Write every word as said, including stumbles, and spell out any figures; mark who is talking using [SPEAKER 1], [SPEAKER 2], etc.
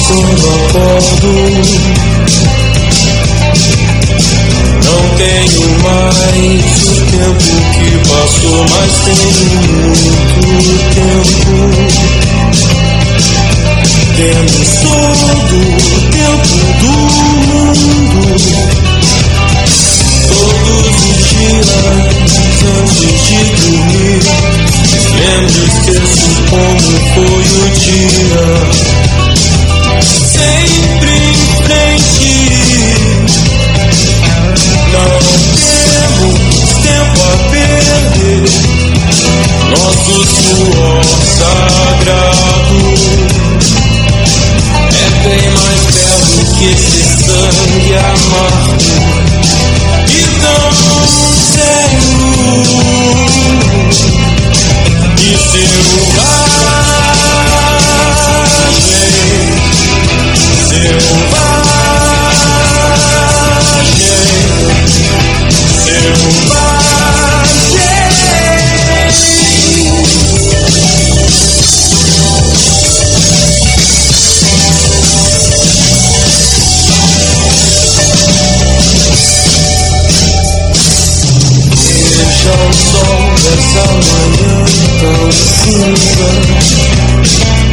[SPEAKER 1] quando acordo. Não tenho mais o tempo que passou, mas tenho muito tempo. Temos todo o tempo do mundo. Todos os dias antes de dormir, lembro, esqueço como foi o dia. Sempre em frente. Não temos tempo a perder. Nosso suor sagrado é bem mais belo que esse sangue amargo e tão sério. E selvagem, selvagem, selvagem. Deixa o sol dessa manhã tão cinza